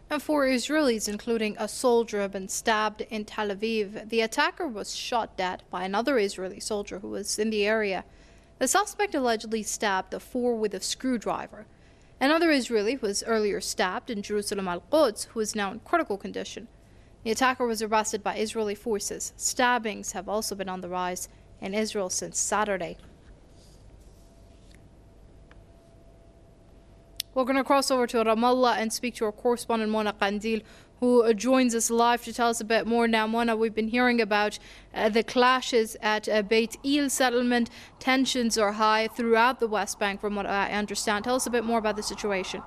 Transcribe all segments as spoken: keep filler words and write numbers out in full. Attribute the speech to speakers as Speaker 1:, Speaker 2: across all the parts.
Speaker 1: And four Israelis, including a soldier, have been stabbed in Tel Aviv. The attacker was shot dead by another Israeli soldier who was in the area. The suspect allegedly stabbed the four with a screwdriver. Another Israeli was earlier stabbed in Jerusalem Al-Quds, who is now in critical condition. The attacker was arrested by Israeli forces. Stabbings have also been on the rise in Israel since Saturday. We're going to cross over to Ramallah and speak to our correspondent Mona Qandil, who joins us live to tell us a bit more. Now, Mona, we've been hearing about uh, the clashes at uh, Beit El settlement. Tensions are high throughout the West Bank, from what I understand. Tell us a bit more about the situation.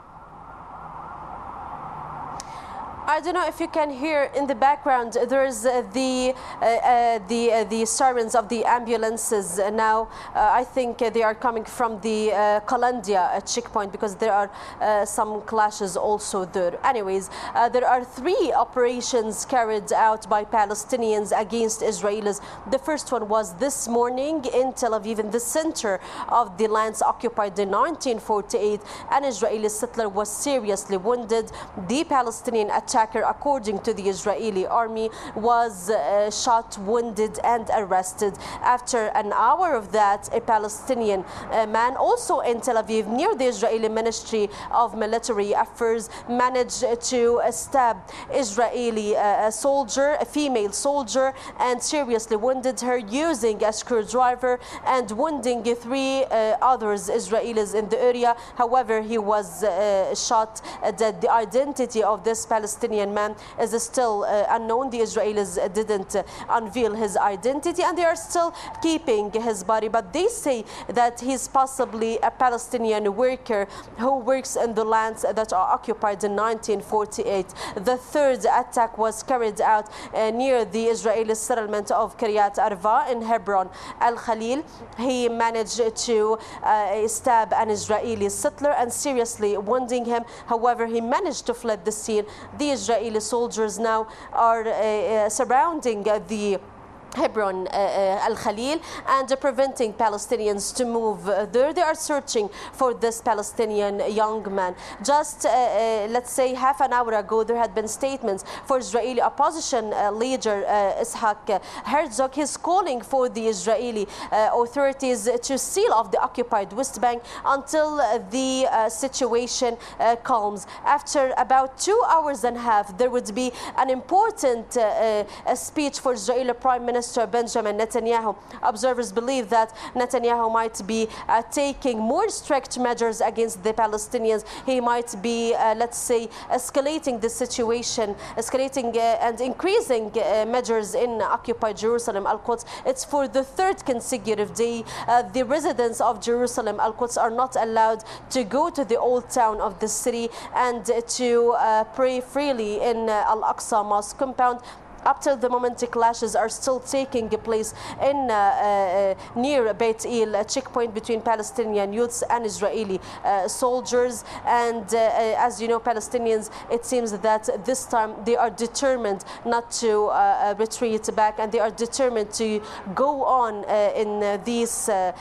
Speaker 2: I don't know if you can hear in the background. There's uh, the uh, uh, the uh, the sirens of the ambulances now. Uh, I think uh, they are coming from the uh, Qalandia uh, checkpoint, because there are uh, some clashes also there. Anyways, uh, there are three operations carried out by Palestinians against Israelis. The first one was this morning in Tel Aviv, in the center of the lands occupied in nineteen forty-eight. An Israeli settler was seriously wounded. The Palestinian attack, according to the Israeli army, was uh, shot, wounded and arrested. After an hour of that, a Palestinian uh, man also in Tel Aviv near the Israeli Ministry of Military Affairs managed to uh, stab Israeli uh, a soldier, a female soldier, and seriously wounded her using a screwdriver, and wounding three uh, others Israelis in the area. However, he was uh, shot dead. The identity of this Palestinian man is still uh, unknown. The Israelis didn't uh, unveil his identity, and they are still keeping his body, but they say that he's possibly a Palestinian worker who works in the lands that are occupied in nineteen forty-eight. The third attack was carried out uh, near the Israeli settlement of Kiryat Arba in Hebron Al Khalil. He managed to uh, stab an Israeli settler and seriously wounding him. However, he managed to flee the scene. The Israeli soldiers now are uh, uh, surrounding uh, the Hebron uh, uh, Al Khalil and uh, preventing Palestinians to move uh, there. They are searching for this Palestinian young man. Just uh, uh, let's say half an hour ago, there had been statements for Israeli opposition uh, leader uh, Ishaq Herzog. He's calling for the Israeli uh, authorities to seal off the occupied West Bank until uh, the uh, situation uh, calms. After about two hours and a half, there would be an important uh, uh, speech for Israeli Prime Minister Benjamin Netanyahu. Observers believe that Netanyahu might be uh, taking more strict measures against the Palestinians. He might be, uh, let's say, escalating the situation, escalating uh, and increasing uh, measures in occupied Jerusalem Al-Quds. It's for the third consecutive day. Uh, the residents of Jerusalem Al-Quds are not allowed to go to the old town of the city and to uh, pray freely in uh, Al-Aqsa Mosque compound. Up till the moment, the clashes are still taking place in uh, uh, near Beit El, a checkpoint between Palestinian youths and Israeli uh, soldiers. And uh, as you know, Palestinians, it seems that this time they are determined not to uh, retreat back, and they are determined to go on uh, in uh, these uh,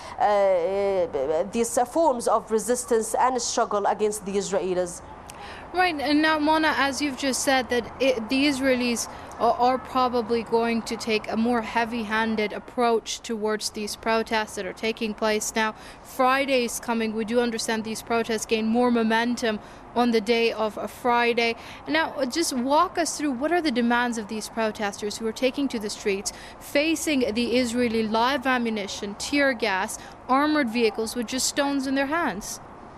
Speaker 2: uh, these forms of resistance and struggle against the Israelis.
Speaker 1: Right, and now, Mona, as you've just said, that it, the Israelis are, are probably going to take a more heavy-handed approach towards these protests that are taking place now. Friday is coming. We do understand these protests gain more momentum on the day of a Friday. Now, just walk us through what are the demands of these protesters who are taking to the streets, facing the Israeli live ammunition, tear gas, armored vehicles with just stones in their hands.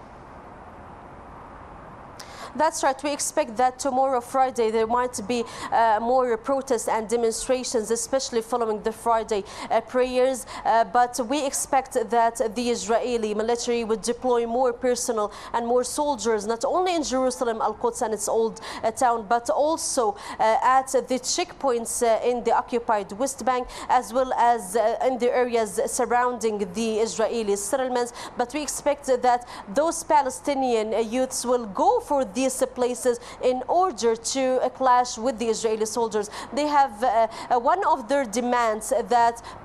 Speaker 2: That's right. We expect that tomorrow, Friday, there might be uh, more protests and demonstrations, especially following the Friday uh, prayers. Uh, but we expect that the Israeli military would deploy more personnel and more soldiers, not only in Jerusalem Al-Quds and its old uh, town, but also uh, at the checkpoints uh, in the occupied West Bank, as well as uh, in the areas surrounding the Israeli settlements. But we expect that those Palestinian youths will go for the these places in order to clash with the Israeli soldiers. They have uh, one of their demands that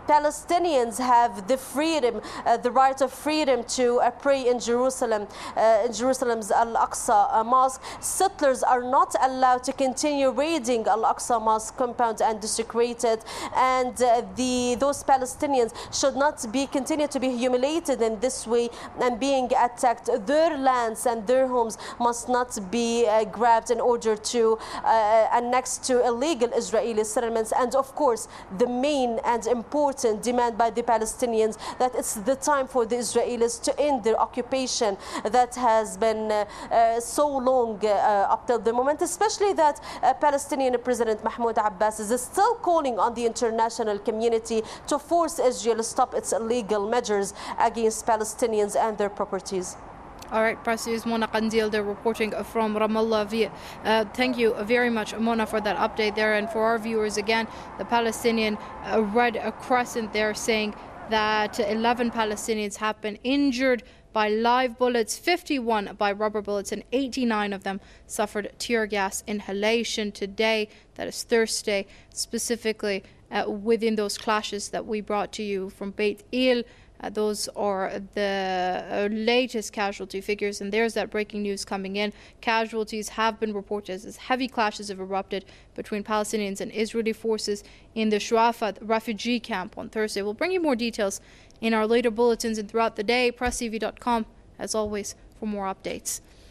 Speaker 2: Palestinians have the freedom, uh, the right of freedom to uh, pray in Jerusalem, uh, in Jerusalem's Al-Aqsa uh, Mosque. Settlers are not allowed to continue raiding Al-Aqsa Mosque compound and desecrate it, and uh, the those Palestinians should not be continue to be humiliated in this way and being attacked. Their lands and their homes must not be uh, grabbed in order to uh, annex to illegal Israeli settlements. And of course, the main and important demand by the Palestinians that it's the time for the Israelis to end their occupation that has been uh, uh, so long uh, up till the moment, especially that uh, Palestinian President Mahmoud Abbas is still calling on the international community to force Israel to stop its illegal measures against Palestinians and their properties.
Speaker 1: All right, Press News Mona Qandil, they're reporting from Ramallah. Uh, thank you very much, Mona, for that update there. And for our viewers, again, the Palestinian uh, Red Crescent, they're saying that eleven Palestinians have been injured by live bullets, fifty-one by rubber bullets, and eighty-nine of them suffered tear gas inhalation today. That is Thursday, specifically uh, within those clashes that we brought to you from Beit El. Uh, those are the uh, latest casualty figures, and there's that breaking news coming in. Casualties have been reported as heavy clashes have erupted between Palestinians and Israeli forces in the Shuafat refugee camp on Thursday. We'll bring you more details in our later bulletins and throughout the day. press t v dot com, as always, for more updates.